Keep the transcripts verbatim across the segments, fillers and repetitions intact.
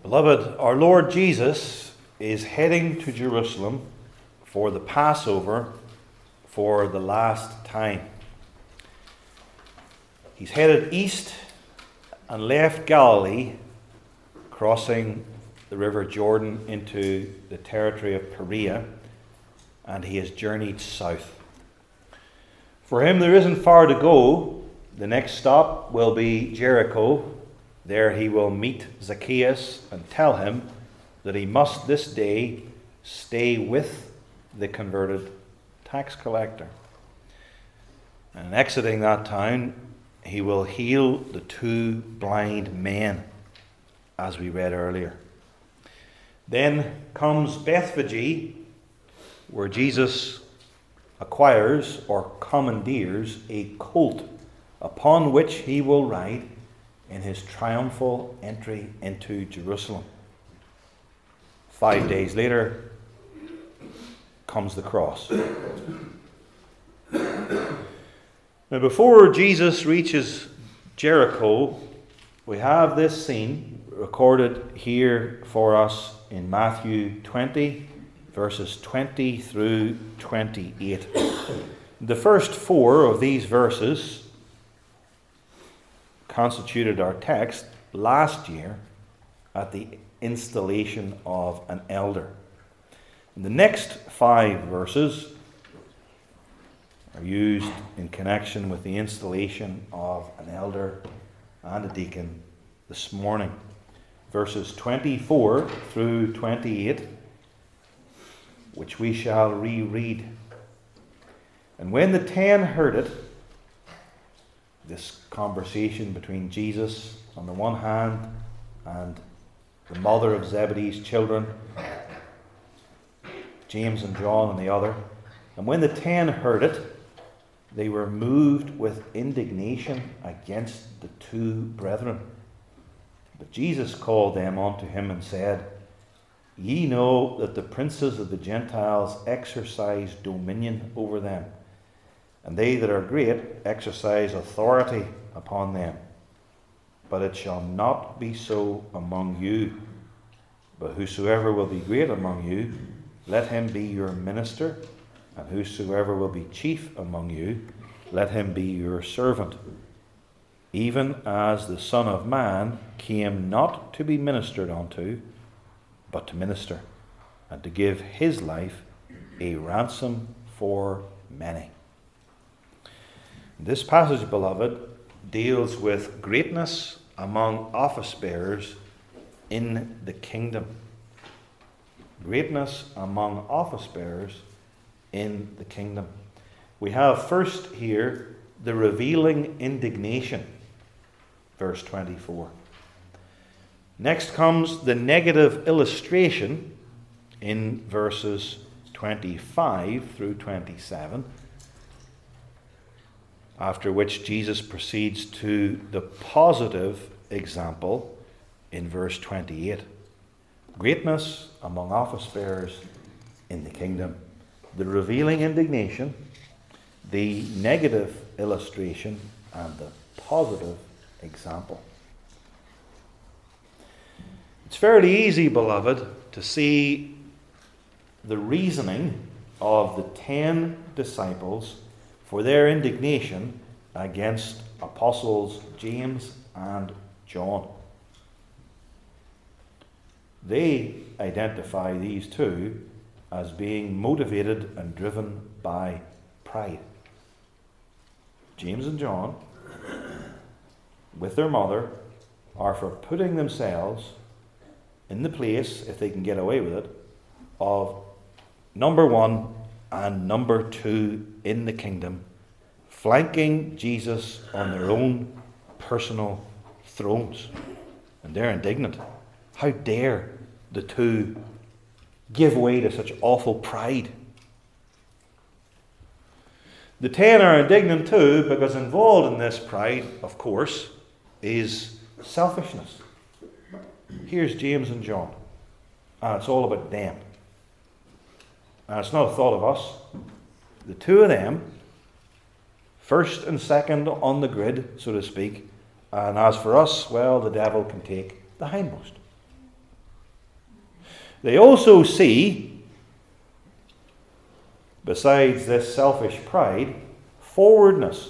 Beloved, our Lord Jesus is heading to Jerusalem for the Passover for the last time. He's headed east and left Galilee, crossing the River Jordan into the territory of Perea, and he has journeyed south. For him, there isn't far to go. The next stop will be Jericho. There he will meet Zacchaeus and tell him that he must this day stay with the converted tax collector. And exiting that town, he will heal the two blind men, as we read earlier. Then comes Bethphage, where Jesus acquires or commandeers a colt upon which he will ride in his triumphal entry into Jerusalem. Five days later comes the cross. Now, before Jesus reaches Jericho, we have this scene recorded here for us in Matthew twenty, verses twenty through twenty-eight. The first four of these verses constituted our text last year at the installation of an elder. And the next five verses are used in connection with the installation of an elder and a deacon this morning. Verses twenty-four through twenty-eight, which we shall reread. And when the ten heard it, this conversation between Jesus on the one hand and the mother of Zebedee's children, James and John on the other. And when the ten heard it, they were moved with indignation against the two brethren. But Jesus called them unto him and said, Ye know that the princes of the Gentiles exercise dominion over them, and they that are great exercise authority upon them. But it shall not be so among you. But whosoever will be great among you, let him be your minister, and whosoever will be chief among you, let him be your servant. Even as the Son of Man came not to be ministered unto, but to minister, and to give his life a ransom for many. This passage, beloved, deals with greatness among office bearers in the kingdom. Greatness among office bearers in the kingdom. We have first here the revealing indignation, verse twenty-four. Next comes the negative illustration in verses twenty-five through twenty-seven, after which Jesus proceeds to the positive example in verse twenty-eight. Greatness among office bearers in the kingdom. The revealing indignation, the negative illustration, and the positive example. It's fairly easy, beloved, to see the reasoning of the ten disciples for their indignation against apostles James and John. They identify these two as being motivated and driven by pride. James and John, with their mother, are for putting themselves in the place, if they can get away with it, of number one and number two in the kingdom, flanking Jesus on their own personal thrones. And they're indignant. How dare the two give way to such awful pride? The ten are indignant too, because involved in this pride, of course, is selfishness. Here's James and John, and it's all about them. And it's not a thought of us. The two of them, first and second on the grid, so to speak, and as for us, well, the devil can take the hindmost. They also see, besides this selfish pride, forwardness.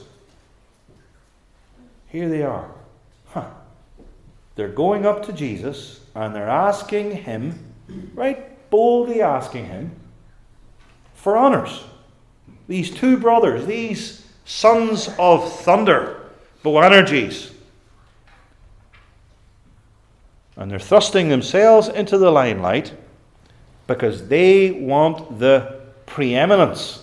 Here they are. Huh. They're going up to Jesus and they're asking him, right boldly asking him, for honours. These two brothers, these sons of thunder, Boanerges. And they're thrusting themselves into the limelight because they want the preeminence.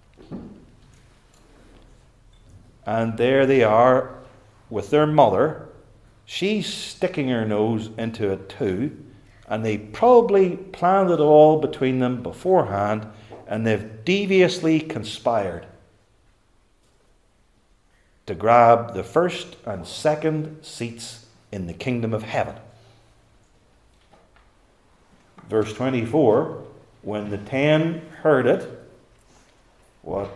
And there they are with their mother. She's sticking her nose into it too. And they probably planned it all between them beforehand. And they've deviously conspired to grab the first and second seats in the kingdom of heaven. Verse twenty-four, when the ten heard it, what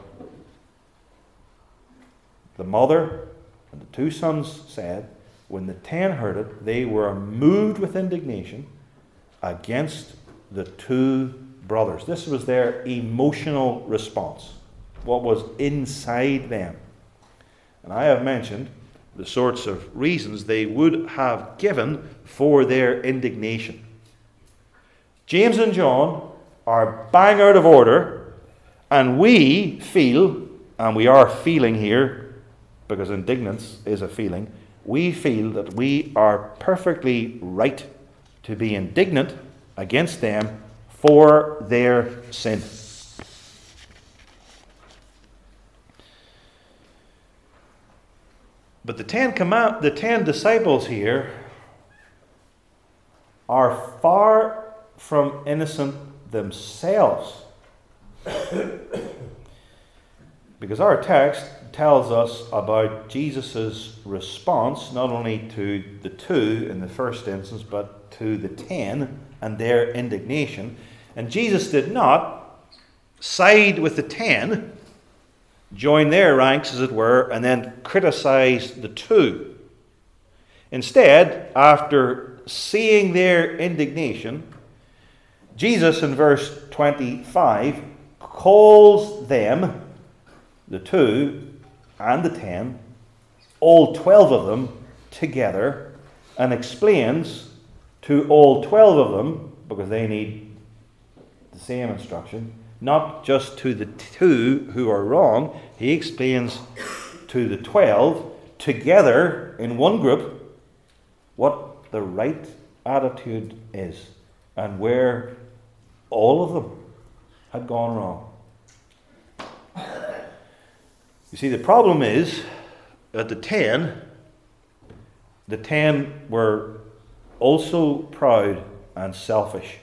the mother and the two sons said, when the ten heard it, they were moved with indignation against the two brothers. This was their emotional response, what was inside them. And I have mentioned the sorts of reasons they would have given for their indignation. James and John are bang out of order, and we feel, and we are feeling here, because indignance is a feeling, we feel that we are perfectly right to be indignant against them for their sin. But the ten command, the ten disciples here are far from innocent themselves. Because our text tells us about Jesus' response, not only to the two in the first instance, but to the ten and their indignation. And Jesus did not side with the ten, join their ranks, as it were, and then criticize the two. Instead, after seeing their indignation, Jesus in verse twenty-five calls them, the two and the ten, all twelve of them together, and explains to all twelve of them, because they need the same instruction, not just to the two who are wrong, he explains to the twelve together in one group what the right attitude is and where all of them had gone wrong. You see, the problem is that the ten, the ten were also proud and selfish.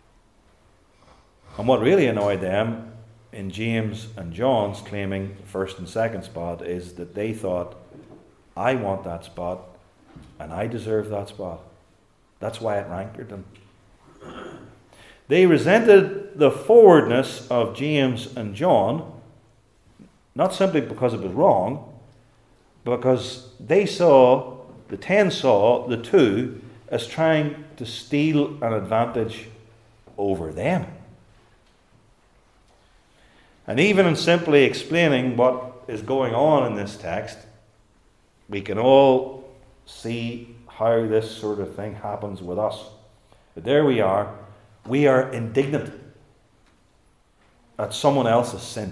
And what really annoyed them in James and John's claiming first and second spot is that they thought, I want that spot and I deserve that spot. That's why it rankled them. They resented the forwardness of James and John, not simply because it was wrong, but because they saw, the ten saw the two as trying to steal an advantage over them. And even in simply explaining what is going on in this text, we can all see how this sort of thing happens with us. But there we are. We are indignant at someone else's sin.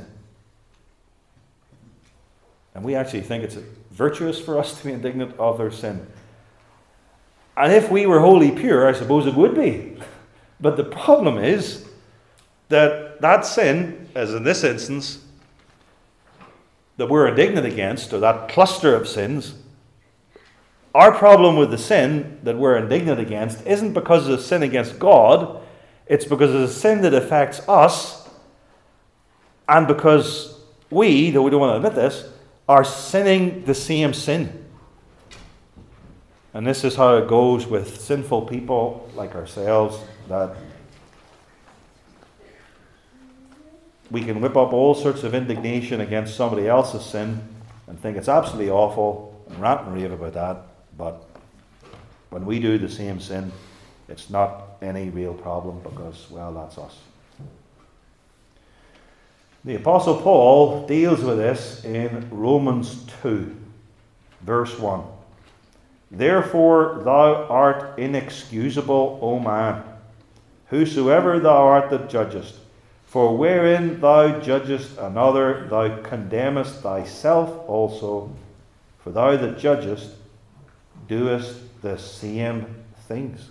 And we actually think it's virtuous for us to be indignant of their sin. And if we were wholly pure, I suppose it would be. But the problem is that that sin, as in this instance, that we're indignant against, or that cluster of sins, our problem with the sin that we're indignant against isn't because of a sin against God, it's because of a sin that affects us, and because we, though we don't want to admit this, are sinning the same sin. And this is how it goes with sinful people like ourselves, that we can whip up all sorts of indignation against somebody else's sin and think it's absolutely awful and rant and rave about that, but when we do the same sin, it's not any real problem because, well, that's us. The Apostle Paul deals with this in Romans two, verse one. Therefore thou art inexcusable, O man, whosoever thou art that judgest. For wherein thou judgest another, thou condemnest thyself also. For thou that judgest doest the same things.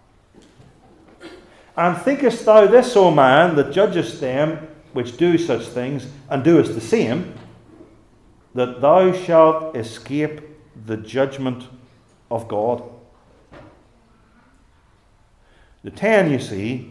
And thinkest thou this, O man, that judgest them which do such things, and doest the same, that thou shalt escape the judgment of God? The ten, you see,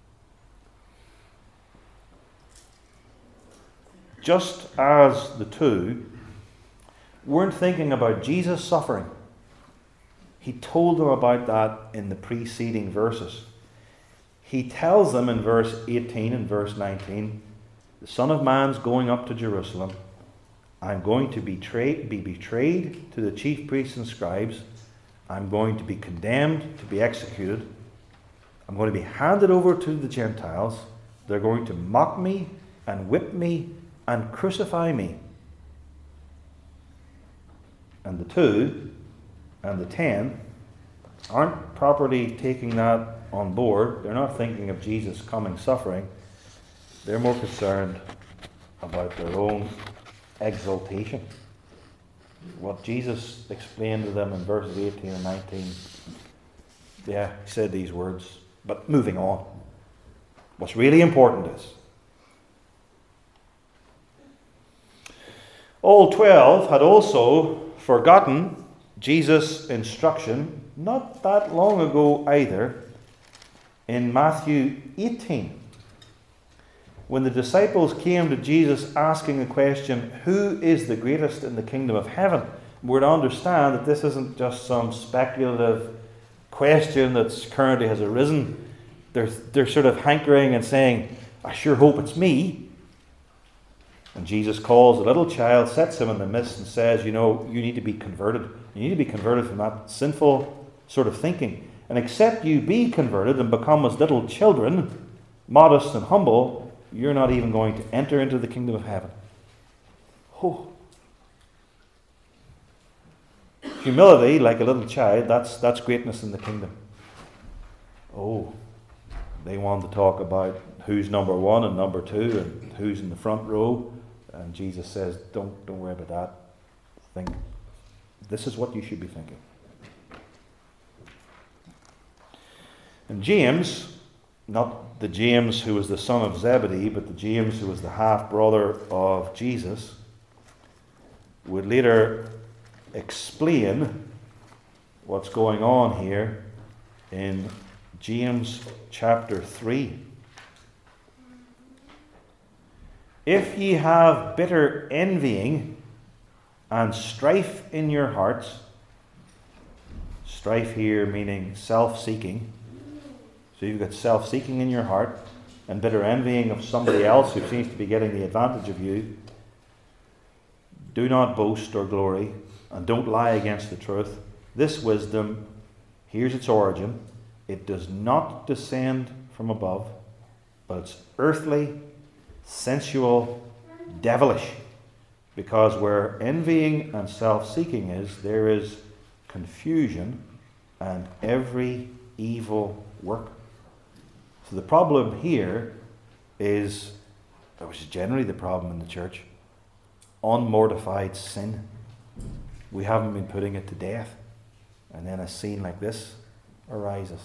just as the two, weren't thinking about Jesus' suffering. He told them about that in the preceding verses. He tells them in verse eighteen and verse nineteen, the Son of Man's going up to Jerusalem. I'm going to betray, be betrayed to the chief priests and scribes. I'm going to be condemned to be executed. I'm going to be handed over to the Gentiles. They're going to mock me and whip me and crucify me. And the two and the ten aren't properly taking that on board. They're not thinking of Jesus' coming suffering. They're more concerned about their own exaltation. What Jesus explained to them in verses eighteen and nineteen. Yeah, he said these words. But moving on. What's really important is all twelve had also forgotten Jesus' instruction not that long ago either in Matthew eighteen. When the disciples came to Jesus asking the question, who is the greatest in the kingdom of heaven? We're to understand that this isn't just some speculative question that currently has arisen. They're, they're sort of hankering and saying, I sure hope it's me. And Jesus calls a little child, sets him in the midst and says, you know, you need to be converted. You need to be converted from that sinful sort of thinking. And except you be converted and become as little children, modest and humble, you're not even going to enter into the kingdom of heaven. Oh. Humility, like a little child, that's that's greatness in the kingdom. Oh, they want to talk about who's number one and number two and who's in the front row. And Jesus says, don't, don't worry about that. Think, this is what you should be thinking. And James, not the James who was the son of Zebedee, but the James who was the half-brother of Jesus, would later explain what's going on here in James chapter three. If ye have bitter envying and strife in your hearts, strife here meaning self-seeking, so you've got self-seeking in your heart and bitter envying of somebody else who seems to be getting the advantage of you, do not boast or glory, and don't lie against the truth. This wisdom, here's its origin. It does not descend from above, but it's earthly, sensual, devilish. Because where envying and self-seeking is, there is confusion and every evil work. So the problem here is, which is generally the problem in the church, unmortified sin. We haven't been putting it to death. And then a scene like this arises.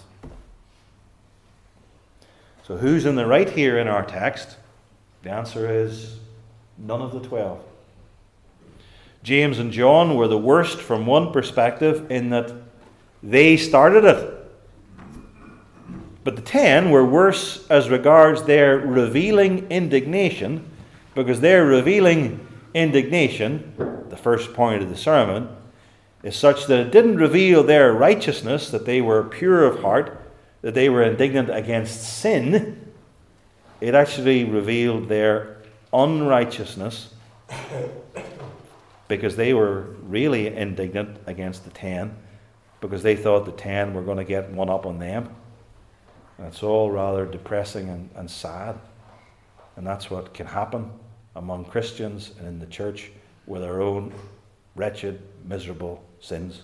So who's in the right here in our text? The answer is none of the twelve. James and John were the worst from one perspective in that they started it. But the ten were worse as regards their revealing indignation, because their revealing indignation, the first point of the sermon, is such that it didn't reveal their righteousness, that they were pure of heart, that they were indignant against sin. It actually revealed their unrighteousness, because they were really indignant against the ten, because they thought the ten were going to get one up on them. And it's all rather depressing and, and sad. And that's what can happen among Christians and in the church with our own wretched, miserable sins.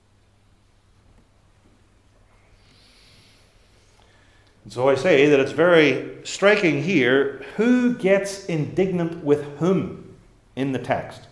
And so I say that it's very striking here who gets indignant with whom in the text.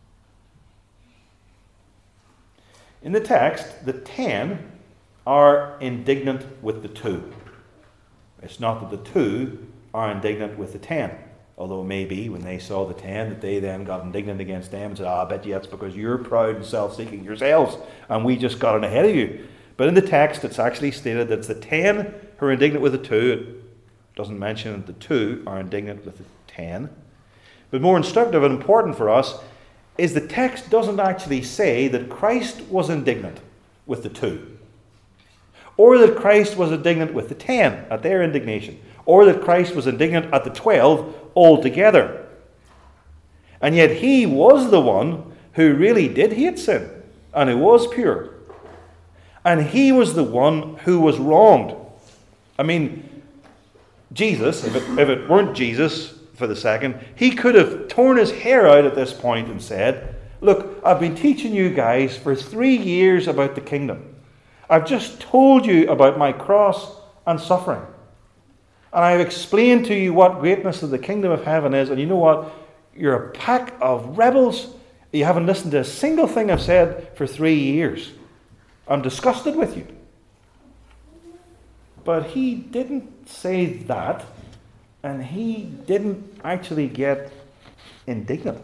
In the text, the ten are indignant with the two. It's not that the two are indignant with the ten. Although maybe when they saw the ten, that they then got indignant against them and said, ah, I bet you that's because you're proud and self-seeking yourselves, and we just got in ahead of you. But in the text, it's actually stated that it's the ten who are indignant with the two. It doesn't mention that the two are indignant with the ten. But more instructive and important for us is the text doesn't actually say that Christ was indignant with the two, or that Christ was indignant with the ten at their indignation, or that Christ was indignant at the twelve altogether. And yet he was the one who really did hate sin, and who was pure. And he was the one who was wronged. I mean, Jesus, if it, if it weren't Jesus for the second, he could have torn his hair out at this point and said, look, I've been teaching you guys for three years about the kingdom. I've just told you about my cross and suffering. And I've explained to you what greatness of the kingdom of heaven is. And you know what? You're a pack of rebels. You haven't listened to a single thing I've said for three years. I'm disgusted with you. But he didn't say that. And he didn't actually get indignant.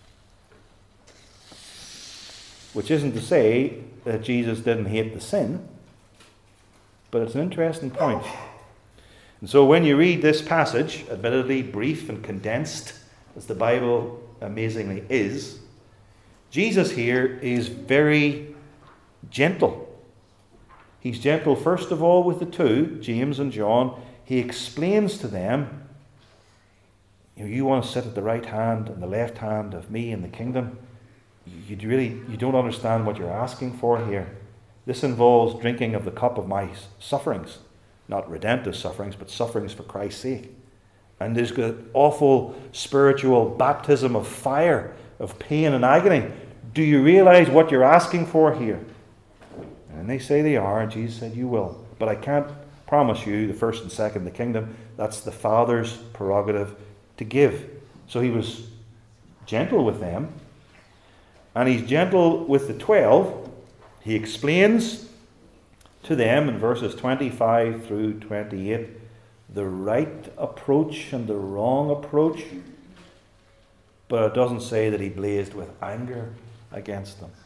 Which isn't to say that Jesus didn't hate the sin. But it's an interesting point. And so when you read this passage, admittedly brief and condensed, as the Bible amazingly is, Jesus here is very gentle. He's gentle first of all with the two, James and John. He explains to them, you know, you want to sit at the right hand and the left hand of me in the kingdom. You really you don't understand what you're asking for here. This involves drinking of the cup of my sufferings. Not redemptive sufferings, but sufferings for Christ's sake. And there's an awful spiritual baptism of fire, of pain and agony. Do you realize what you're asking for here? And they say they are, and Jesus said, you will. But I can't promise you the first and second in the kingdom. That's the Father's prerogative to give. So he was gentle with them. And he's gentle with the twelve. He explains to them in verses twenty-five through twenty-eight the right approach and the wrong approach, but it doesn't say that he blazed with anger against them.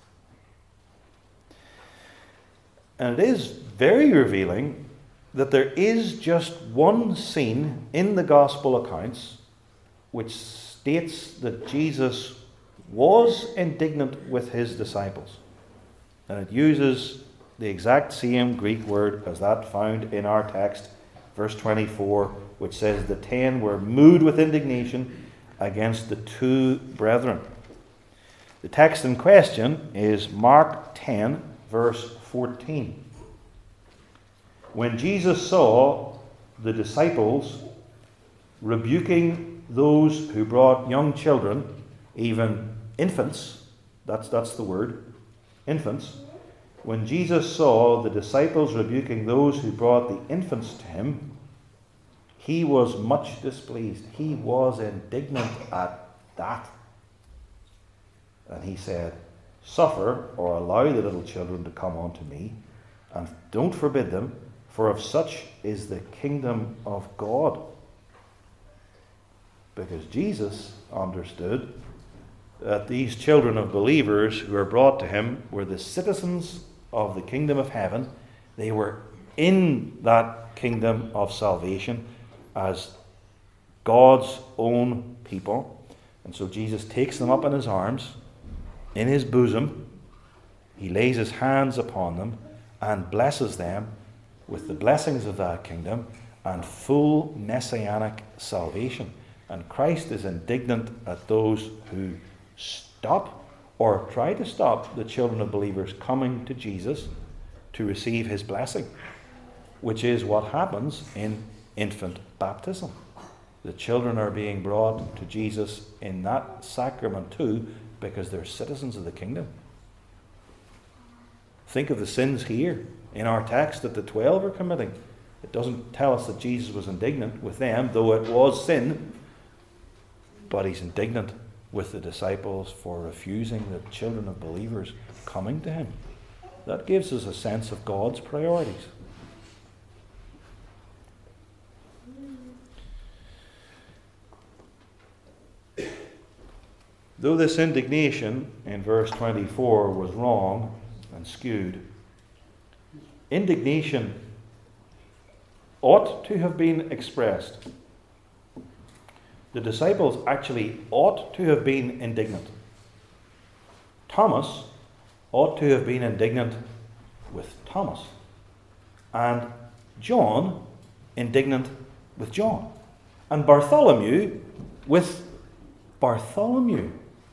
And it is very revealing that there is just one scene in the gospel accounts which states that Jesus was indignant with his disciples, and it uses the exact same Greek word as that found in our text, verse twenty-four, which says the ten were moved with indignation against the two brethren. The text in question is Mark ten, verse fourteen. When Jesus saw the disciples rebuking those who brought young children, even infants, that's, that's the word, infants, when Jesus saw the disciples rebuking those who brought the infants to him, he was much displeased. He was indignant at that. And he said, suffer or allow the little children to come unto me, and don't forbid them, for of such is the kingdom of God. Because Jesus understood that these children of believers who were brought to him were the citizens of the kingdom of heaven. They were in that kingdom of salvation as God's own people. And so Jesus takes them up in his arms, in his bosom. He lays his hands upon them and blesses them with the blessings of that kingdom and full messianic salvation. And Christ is indignant at those who stop or try to stop the children of believers coming to Jesus to receive his blessing, which is what happens in infant baptism. The children are being brought to Jesus in that sacrament too, because they're citizens of the kingdom. Think of the sins here in our text that the twelve are committing. It doesn't tell us that Jesus was indignant with them, though it was sin, but he's indignant with the disciples for refusing the children of believers coming to him. That gives us a sense of God's priorities. Though this indignation in verse twenty-four was wrong and skewed, indignation ought to have been expressed. The disciples actually ought to have been indignant. Thomas ought to have been indignant with Thomas, and John indignant with John, and Bartholomew with Bartholomew,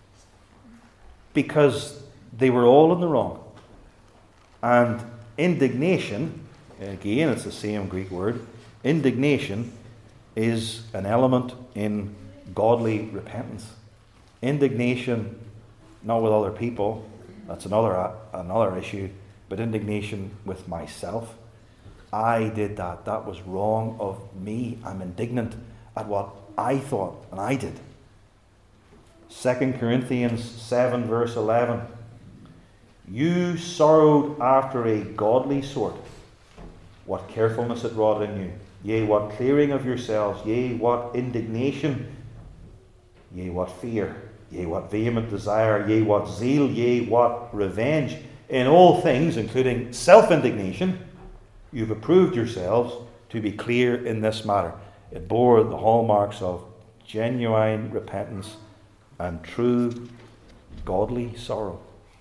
because they were all in the wrong. And indignation, again it's the same Greek word, indignation is an element in godly repentance. Indignation, not with other people, that's another another issue, but indignation with myself. I did that. That was wrong of me. I'm indignant at what I thought and I did. Second Corinthians seven verse eleven. You sorrowed after a godly sort. What carefulness it wrought in you. Yea, what clearing of yourselves. Yea, what indignation. Yea, what fear. Yea, what vehement desire. Yea, what zeal. Yea, what revenge. In all things, including self-indignation, you've approved yourselves to be clear in this matter. It bore the hallmarks of genuine repentance and true godly sorrow.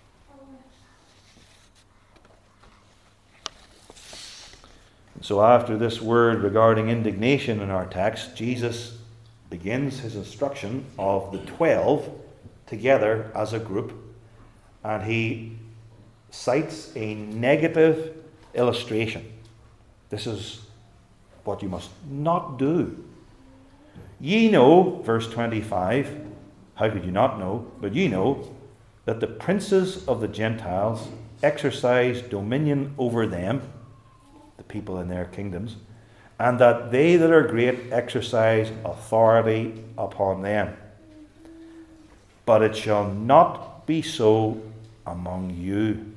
So after this word regarding indignation in our text, Jesus begins his instruction of the twelve together as a group, and he cites a negative illustration. This is what you must not do. Ye know, verse twenty-five, how could you not know? But ye know that the princes of the Gentiles exercise dominion over them, the people in their kingdoms, and that they that are great exercise authority upon them. But it shall not be so among you.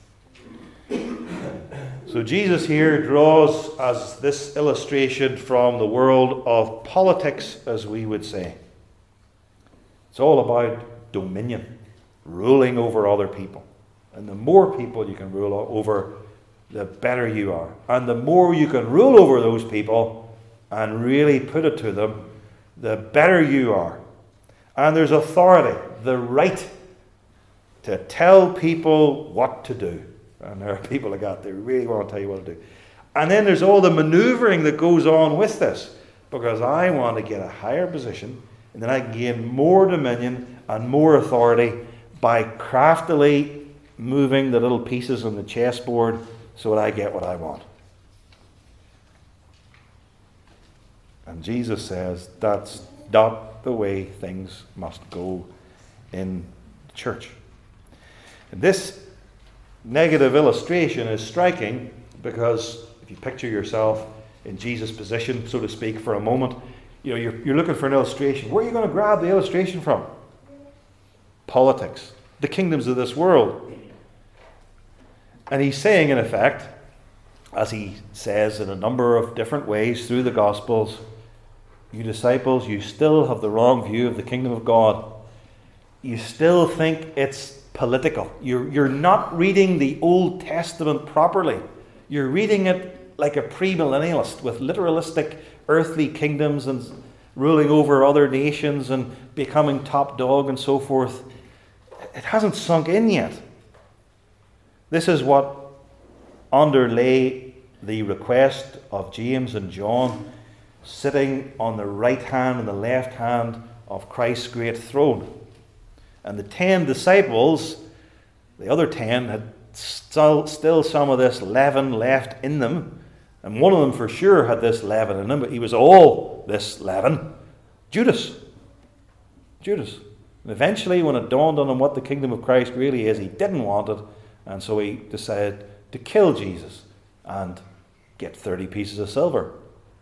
So Jesus here draws as this illustration from the world of politics, as we would say. It's all about dominion, ruling over other people. And the more people you can rule over, the better you are. And the more you can rule over those people and really put it to them, the better you are. And there's authority, the right to tell people what to do. And there are people like that, they really want to tell you what to do. And then there's all the maneuvering that goes on with this, because I want to get a higher position, and then I can gain more dominion and more authority by craftily moving the little pieces on the chessboard so that I get what I want. And Jesus says that's not the way things must go in the church. And this negative illustration is striking because if you picture yourself in Jesus' position, so to speak, for a moment, you know, you're, you're looking for an illustration. Where are you going to grab the illustration from? Politics, the kingdoms of this world. And he's saying, in effect, as he says in a number of different ways through the Gospels, you disciples, you still have the wrong view of the kingdom of God. You still think it's political. You're, you're not reading the Old Testament properly. You're reading it like a premillennialist with literalistic earthly kingdoms and ruling over other nations and becoming top dog and so forth. It hasn't sunk in yet. This is what underlay the request of James and John sitting on the right hand and the left hand of Christ's great throne. And the ten disciples, the other ten, had still, still some of this leaven left in them. And one of them for sure had this leaven in him, but he was all this leaven. Judas. Judas. And eventually, when it dawned on him what the kingdom of Christ really is, he didn't want it. And so he decided to kill Jesus and get thirty pieces of silver.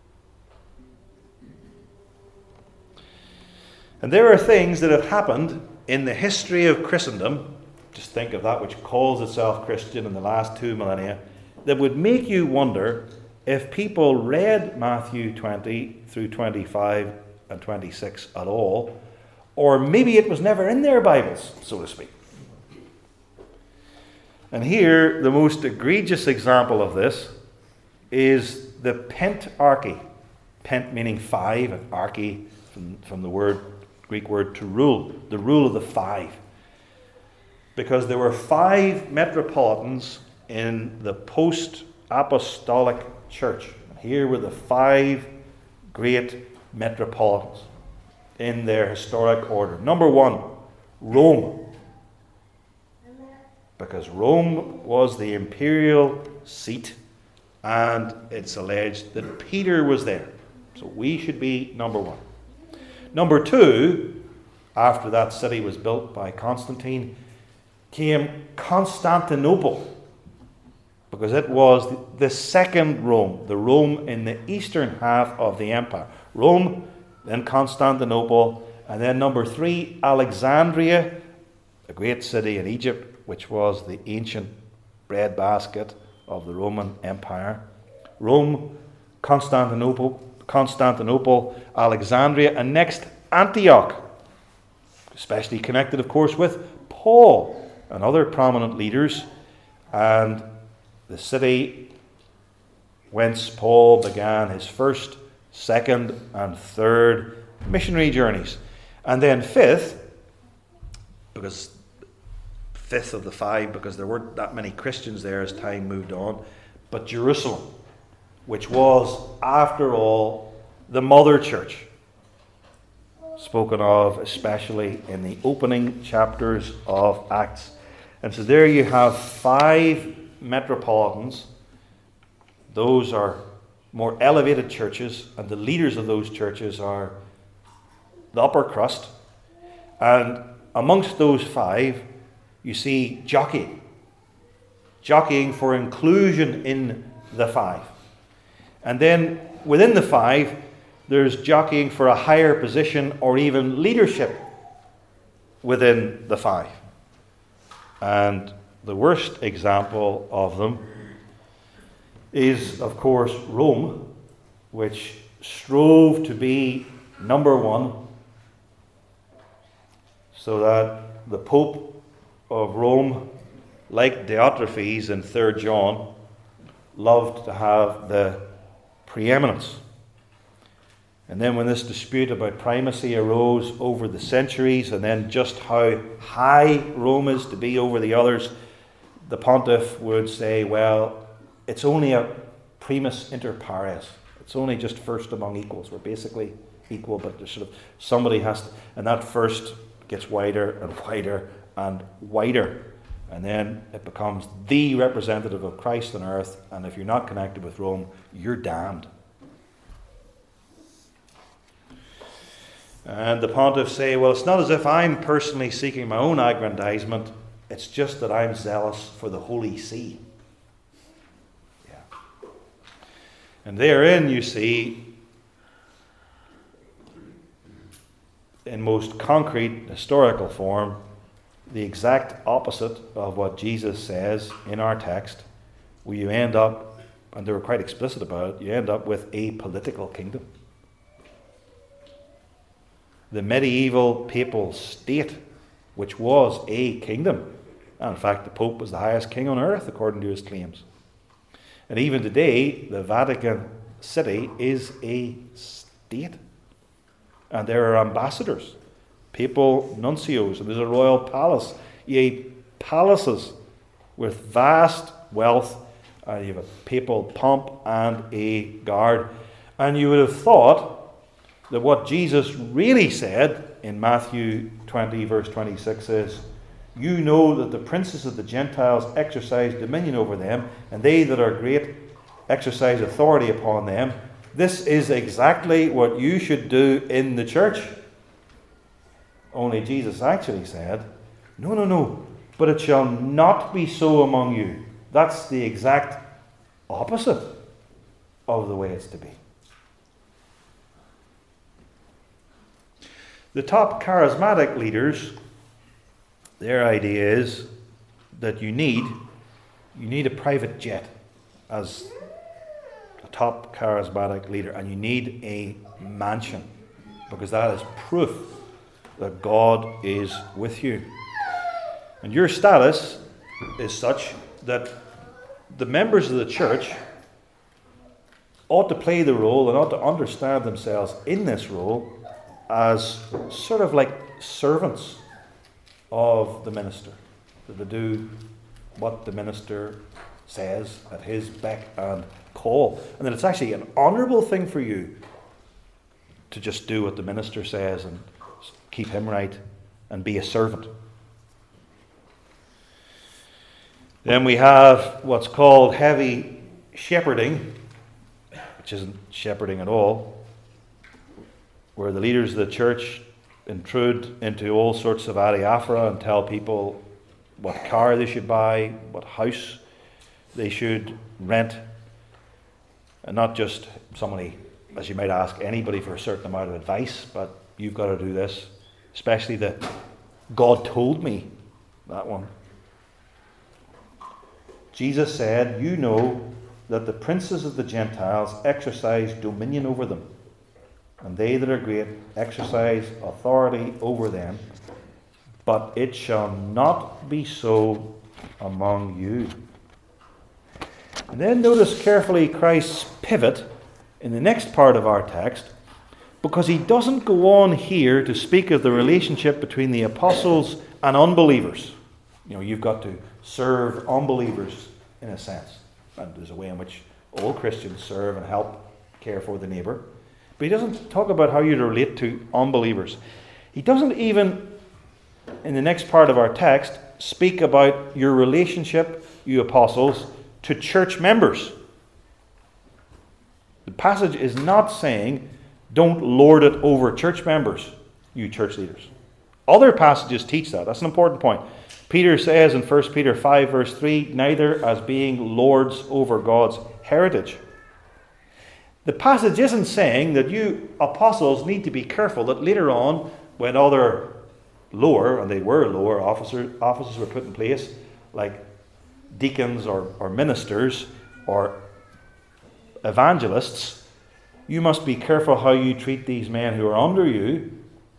And there are things that have happened in the history of Christendom, just think of that which calls itself Christian in the last two millennia, that would make you wonder if people read Matthew twenty through twenty-five and twenty-six at all, or maybe it was never in their Bibles, so to speak. And here, the most egregious example of this is the pentarchy. Pent meaning five, and archy from, from the word Greek word to rule, the rule of the five. Because there were five metropolitans in the post-apostolic church. Here were the five great metropolitans in their historic order. Number one, Rome. Because Rome was the imperial seat, and it's alleged that Peter was there. So we should be number one. Number two, after that city was built by Constantine, came Constantinople, because it was the second Rome, the Rome in the eastern half of the empire. Rome, then Constantinople, and then number three, Alexandria, a great city in Egypt, which was the ancient breadbasket of the Roman Empire. Rome, Constantinople, Constantinople, Alexandria, and next Antioch, especially connected, of course, with Paul and other prominent leaders, and the city whence Paul began his first, second, and third missionary journeys. And then fifth, because fifth of the five, because there weren't that many Christians there as time moved on, but Jerusalem, which was, after all, the mother church, spoken of especially in the opening chapters of Acts. And so there you have five metropolitans. Those are more elevated churches, and the leaders of those churches are the upper crust. And amongst those five, you see jockeying. Jockeying for inclusion in the five. And then within the five, there's jockeying for a higher position or even leadership within the five. And the worst example of them is, of course, Rome, which strove to be number one, so that the Pope of Rome, like Diotrephes in Third John, loved to have the preeminence. And then when this dispute about primacy arose over the centuries, and then just how high Rome is to be over the others, the pontiff would say, well, it's only a primus inter pares. It's only just first among equals. We're basically equal, but there's sort of somebody has to, and that first gets wider and wider and wider. And then it becomes the representative of Christ on earth, and if you're not connected with Rome, you're damned. And the pontiffs say, well, it's not as if I'm personally seeking my own aggrandizement, it's just that I'm zealous for the Holy See. Yeah. And therein you see, in most concrete historical form, the exact opposite of what Jesus says in our text, where you end up, and they were quite explicit about it, you end up with a political kingdom. The medieval papal state, which was a kingdom. And in fact, the Pope was the highest king on earth, according to his claims. And even today, the Vatican City is a state. And there are ambassadors, papal nuncios, and there's a royal palace. Yea, palaces with vast wealth, and you have a papal pomp and a guard. And you would have thought that what Jesus really said in Matthew twenty, verse twenty-six says, "You know that the princes of the Gentiles exercise dominion over them, and they that are great exercise authority upon them." This is exactly what you should do in the church. Only Jesus actually said, no, no, no, but it shall not be so among you. That's the exact opposite of the way it's to be. The top charismatic leaders, their idea is that you need, you need a private jet as a top charismatic leader, and you need a mansion, because that is proof that God is with you. And your status is such that the members of the church ought to play the role and ought to understand themselves in this role as sort of like servants of the minister, that they do what the minister says at his beck and call, and that it's actually an honourable thing for you to just do what the minister says and keep him right and be a servant. Then we have what's called heavy shepherding, which isn't shepherding at all, where the leaders of the church intrude into all sorts of adiaphora and tell people what car they should buy, what house they should rent, and not just somebody, as you might ask anybody for a certain amount of advice, but you've got to do this, especially the "God told me," that one. Jesus said, "You know that the princes of the Gentiles exercise dominion over them, and they that are great exercise authority over them, but it shall not be so among you." And then notice carefully Christ's pivot in the next part of our text, because he doesn't go on here to speak of the relationship between the apostles and unbelievers. You know, you've got to serve unbelievers in a sense. And there's a way in which all Christians serve and help care for the neighbour. But he doesn't talk about how you relate to unbelievers. He doesn't even, in the next part of our text, speak about your relationship, you apostles, to church members. The passage is not saying, don't lord it over church members, you church leaders. Other passages teach that. That's an important point. Peter says in First Peter five, verse three, neither as being lords over God's heritage. The passage isn't saying that you apostles need to be careful that later on, when other lower, and they were lower officers, officers were put in place, like deacons or, or ministers or evangelists, you must be careful how you treat these men who are under you.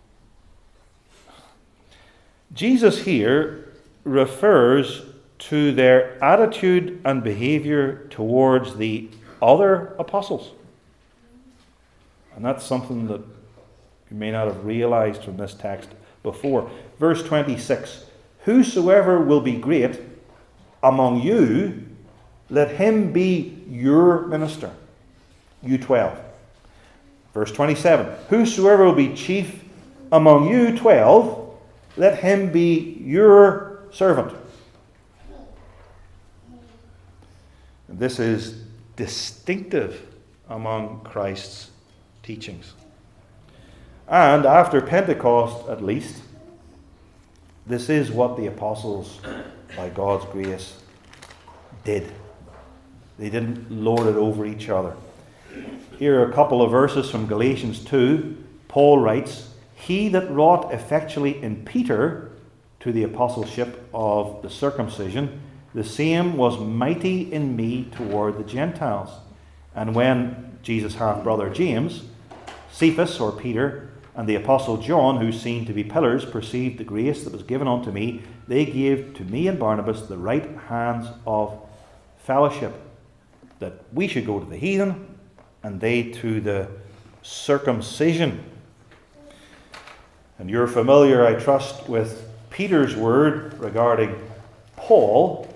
Jesus here refers to their attitude and behavior towards the other apostles. And that's something that you may not have realized from this text before. Verse twenty-six, whosoever will be great among you, let him be your minister. You twelve. Verse twenty-seven, whosoever will be chief among you twelve, let him be your servant. This is distinctive among Christ's teachings. And after Pentecost, at least, this is what the apostles, by God's grace, did. They didn't lord it over each other. Here are a couple of verses from Galatians two. Paul writes, he that wrought effectually in Peter to the apostleship of the circumcision, the same was mighty in me toward the Gentiles. And when Jesus' half-brother James, Cephas or Peter, and the apostle John, who seemed to be pillars, perceived the grace that was given unto me, they gave to me and Barnabas the right hands of fellowship, that we should go to the heathen, and they to the circumcision. And you're familiar, I trust, with Peter's word regarding Paul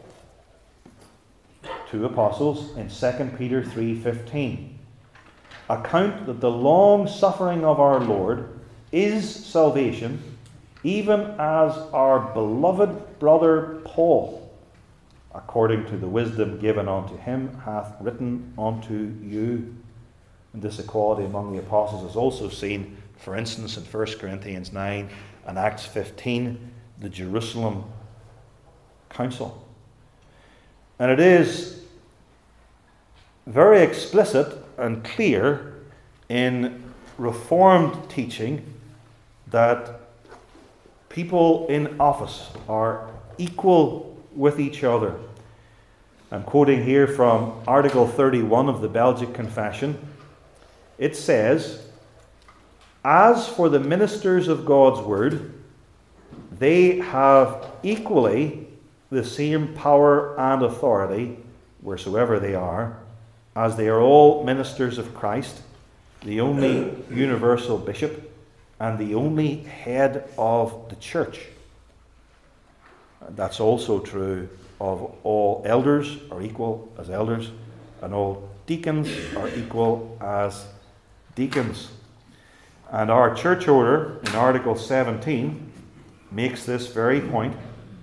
to apostles in Second Peter three fifteen. Account that the long suffering of our Lord is salvation, even as our beloved brother Paul, according to the wisdom given unto him, hath written unto you. And this equality among the apostles is also seen, for instance, in First Corinthians nine and Acts fifteen, the Jerusalem Council. And it is very explicit and clear in Reformed teaching that people in office are equal with each other. I'm quoting here from Article thirty-one of the Belgic Confession. It says, "As for the ministers of God's word, they have equally the same power and authority, wheresoever they are, as they are all ministers of Christ, the only universal bishop, and the only head of the church." That's also true of all elders are equal as elders, and all deacons are equal as deacons. And our church order in Article seventeen makes this very point.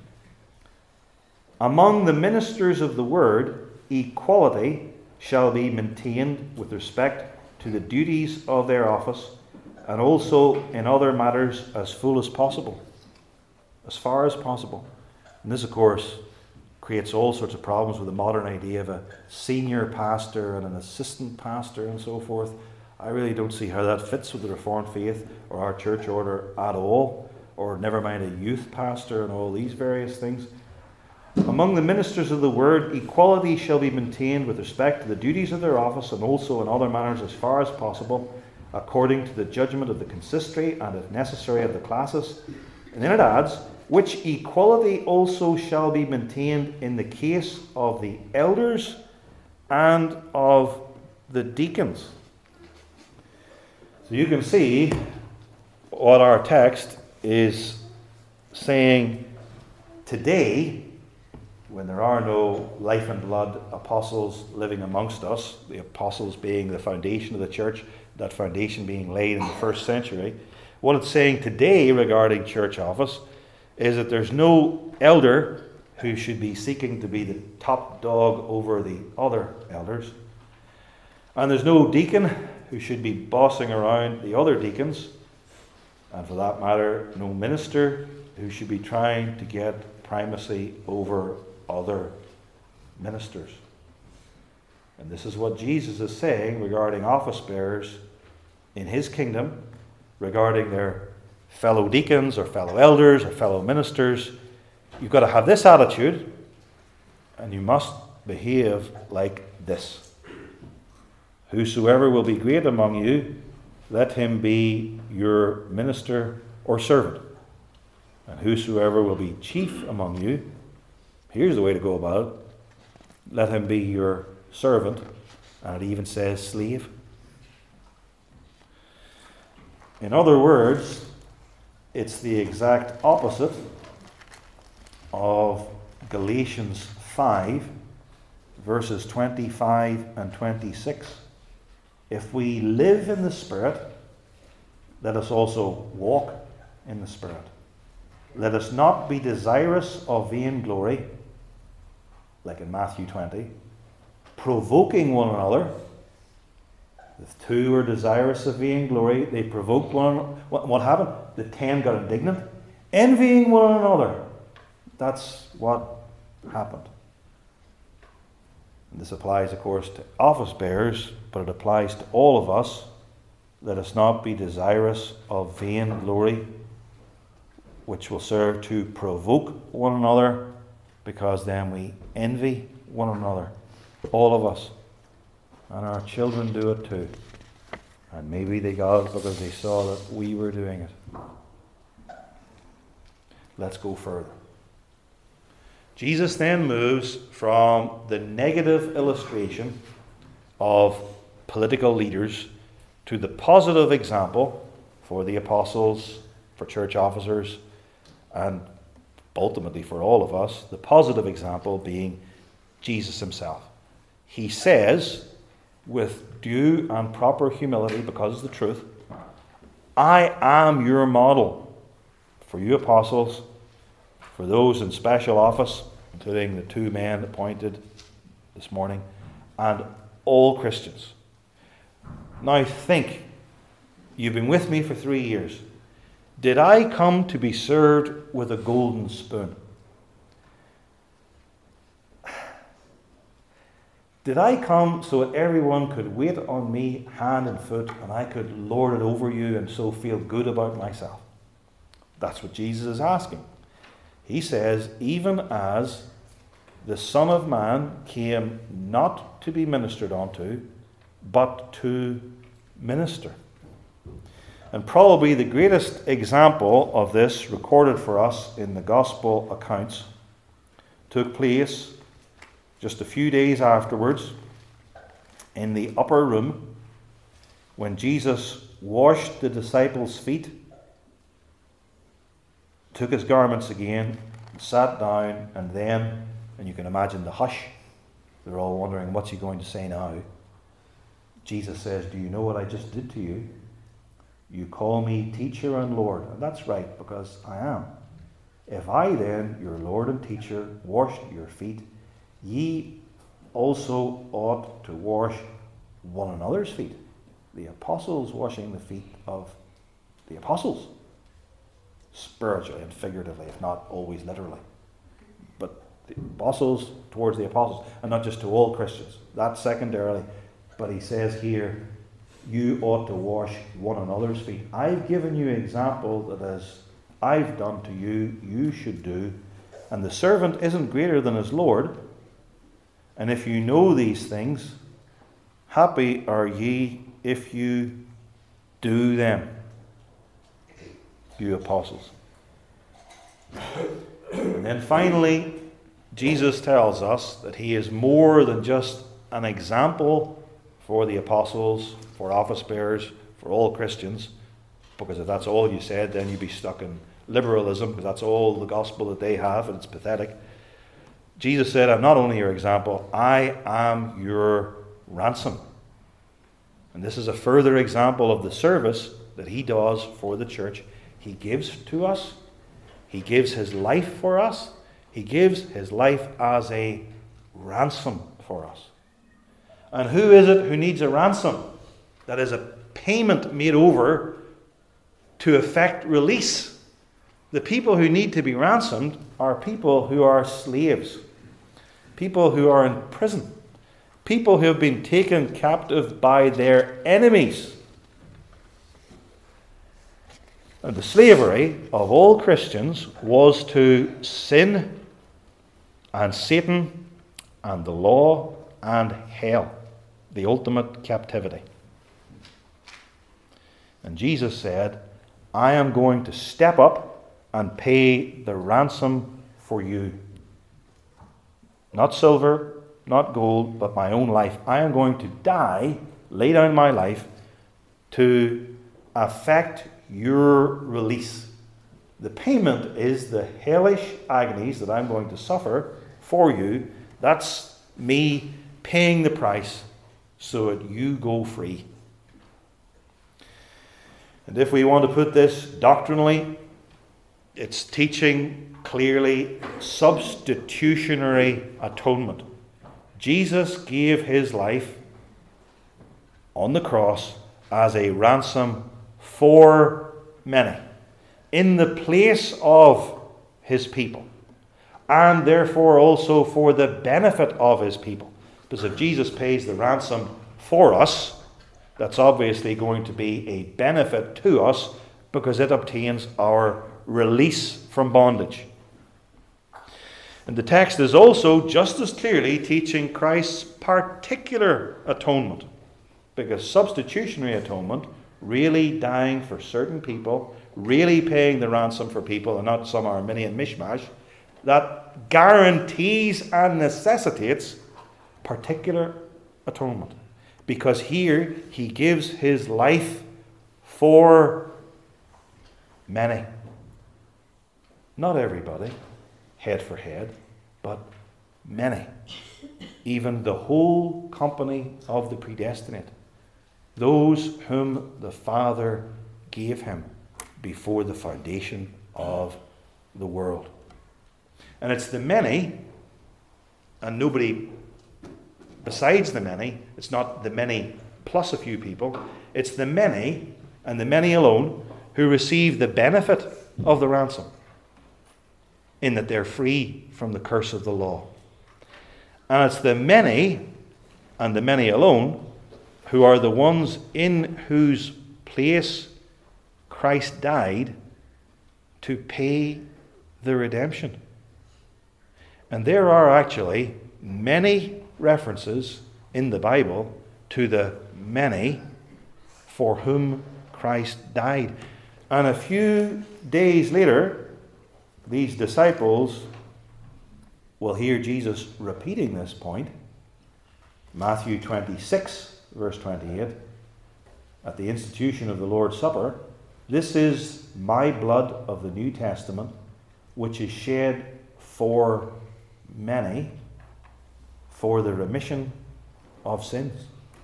"Among the ministers of the word, equality shall be maintained with respect to the duties of their office, and also in other matters as full as possible." As far as possible. And this, of course, creates all sorts of problems with the modern idea of a senior pastor and an assistant pastor and so forth. I really don't see how that fits with the Reformed faith or our church order at all, or never mind a youth pastor and all these various things. "Among the ministers of the word, equality shall be maintained with respect to the duties of their office, and also in other matters as far as possible, according to the judgment of the consistory, and if necessary of the classes." And then it adds, "which equality also shall be maintained in the case of the elders and of the deacons." So you can see what our text is saying today, when there are no life and blood apostles living amongst us, the apostles being the foundation of the church, that foundation being laid in the first century. What it's saying today regarding church office is that there's no elder who should be seeking to be the top dog over the other elders. And there's no deacon who should be bossing around the other deacons. And for that matter, no minister who should be trying to get primacy over other ministers. And this is what Jesus is saying regarding office bearers in his kingdom, regarding their fellow deacons or fellow elders or fellow ministers. You've got to have this attitude, and you must behave like this. "Whosoever will be great among you, let him be your minister or servant. And whosoever will be chief among you," here's the way to go about it, "let him be your servant," and it even says slave. In other words, it's the exact opposite of Galatians five, verses twenty-five and twenty-six. "If we live in the Spirit, let us also walk in the Spirit. Let us not be desirous of vain glory," like in Matthew twenty, "provoking one another." The two were desirous of vain glory. They provoked one another. What, what happened? The ten got indignant. Envying one another. That's what happened. And this applies, of course, to office bearers, but it applies to all of us. Let us not be desirous of vain glory, which will serve to provoke one another, because then we envy one another. All of us. And our children do it too. And maybe they got it because they saw that we were doing it. Let's go further. Jesus then moves from the negative illustration of political leaders to the positive example for the apostles, for church officers, and ultimately for all of us, the positive example being Jesus himself. He says, with due and proper humility, because it's the truth, I am your model for you apostles, for those in special office, including the two men appointed this morning, and all Christians. Now think, you've been with me for three years. Did I come to be served with a golden spoon? Did I come so that everyone could wait on me hand and foot and I could lord it over you and so feel good about myself? That's what Jesus is asking. He says, even as the Son of Man came not to be ministered unto, but to minister. And probably the greatest example of this recorded for us in the Gospel accounts took place just a few days afterwards in the upper room when Jesus washed the disciples' feet, took his garments again, sat down, and then, and you can imagine the hush, they're all wondering, what's he going to say now? Jesus says, do you know what I just did to you? You call me teacher and Lord. And that's right, because I am. If I then, your Lord and teacher, washed your feet, ye also ought to wash one another's feet. The apostles washing the feet of the apostles. Spiritually and figuratively, if not always literally. But the apostles towards the apostles, and not just to all Christians. That's secondarily. But he says here, you ought to wash one another's feet. I've given you an example that as I've done to you, you should do. And the servant isn't greater than his Lord. And if you know these things, happy are ye if you do them, you apostles. And then finally, Jesus tells us that he is more than just an example for the apostles, for office bearers, for all Christians, because if that's all you said, then you'd be stuck in liberalism, because that's all the gospel that they have, and it's pathetic. Jesus said, I'm not only your example, I am your ransom. And this is a further example of the service that he does for the church. He gives to us. He gives his life for us. He gives his life as a ransom for us. And who is it who needs a ransom? That is a payment made over to effect release. The people who need to be ransomed are people who are slaves. People who are in prison. People who have been taken captive by their enemies. And the slavery of all Christians was to sin and Satan and the law and hell. The ultimate captivity. And Jesus said, I am going to step up and pay the ransom for you. Not silver, not gold, but my own life. I am going to die, lay down my life, to effect your release. The payment is the hellish agonies that I'm going to suffer for you. That's me paying the price so that you go free. And if we want to put this doctrinally, it's teaching clearly substitutionary atonement. Jesus gave his life on the cross as a ransom for many, in the place of his people, and therefore also for the benefit of his people. Because if Jesus pays the ransom for us, that's obviously going to be a benefit to us because it obtains our release from bondage. And the text is also just as clearly teaching Christ's particular atonement, because substitutionary atonement, really dying for certain people, really paying the ransom for people and not some Arminian mishmash, that guarantees and necessitates particular atonement. Because here he gives his life for many. Not everybody, head for head, but many. Even the whole company of the predestinate. Those whom the Father gave him before the foundation of the world. And it's the many, and nobody besides the many. It's not the many plus a few people. It's the many, and the many alone, who receive the benefit of the ransom, in that they're free from the curse of the law. And it's the many, and the many alone, who are the ones in whose place Christ died to pay the redemption. And there are actually many references in the Bible to the many for whom Christ died. And a few days later, these disciples will hear Jesus repeating this point. Matthew twenty-six, verse twenty-eight, at the institution of the Lord's Supper, "This is my blood of the New Testament, which is shed for many for the remission of sins."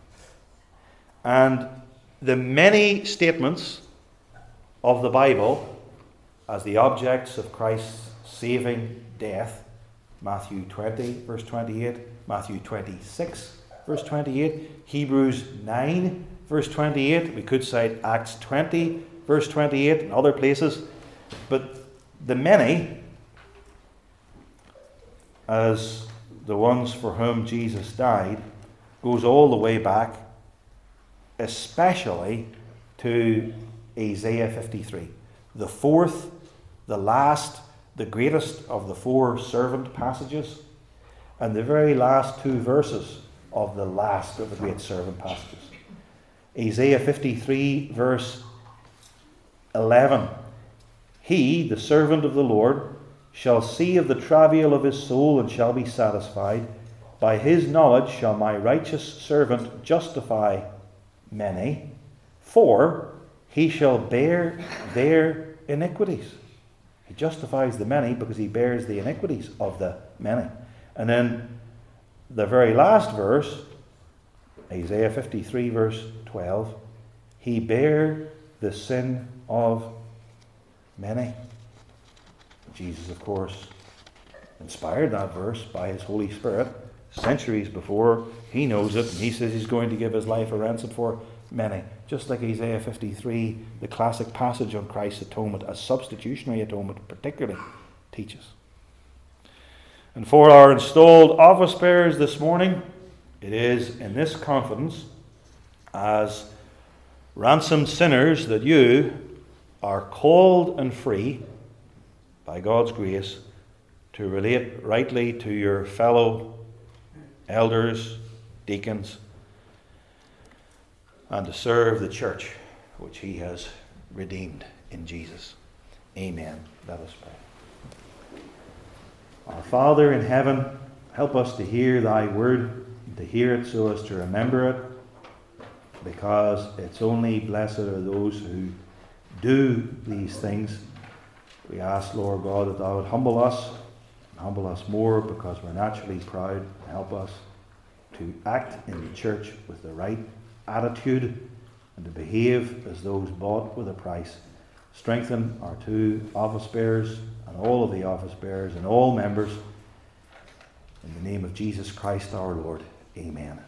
And the many statements of the Bible as the objects of Christ's saving death, Matthew twenty, verse twenty-eight, Matthew twenty-six, verse twenty-eight, Hebrews nine, verse twenty-eight, we could cite Acts twenty, verse twenty-eight, and other places. But the many, as the ones for whom Jesus died, goes all the way back, especially to Isaiah fifty-three, the fourth, the last, the greatest of the four servant passages, and the very last two verses of the last of the great servant passages. Isaiah fifty-three, verse eleven, "He, the servant of the Lord, shall see of the travail of his soul and shall be satisfied. By his knowledge shall my righteous servant justify many, for he shall bear their iniquities." He justifies the many because he bears the iniquities of the many. And then the very last verse, Isaiah fifty-three, verse twelve, "He bare the sin of many." Jesus, of course, inspired that verse by his Holy Spirit centuries before. He knows it, and he says he's going to give his life a ransom for many. Just like Isaiah fifty-three, the classic passage on Christ's atonement, as substitutionary atonement particularly, teaches. And for our installed office bearers this morning, it is in this confidence, as ransomed sinners, that you are called and free by God's grace to relate rightly to your fellow elders, deacons, and to serve the church which he has redeemed in Jesus. Amen. Let us pray. Our Father in heaven, help us to hear thy word, to hear it so as to remember it, because it's only blessed are those who do these things. We ask, Lord God, that thou would humble us, and humble us more, because we're naturally proud. Help us to act in the church with the right attitude and to behave as those bought with a price. Strengthen our two office bearers and all of the office bearers and all members. In the name of Jesus Christ our Lord. Amen.